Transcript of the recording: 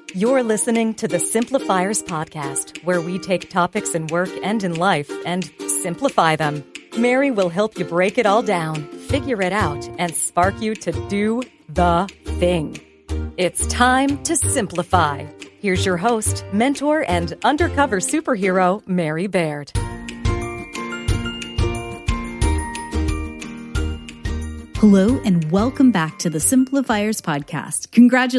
You're listening to the Simplifiers Podcast, where we take topics in work and in life and simplify them. Mary will help you break it all down, figure it out, and spark you to do the thing. It's time to simplify. Here's your host, mentor, and undercover superhero, Mary Baird. Hello, and welcome back to the Simplifiers Podcast. Congratulations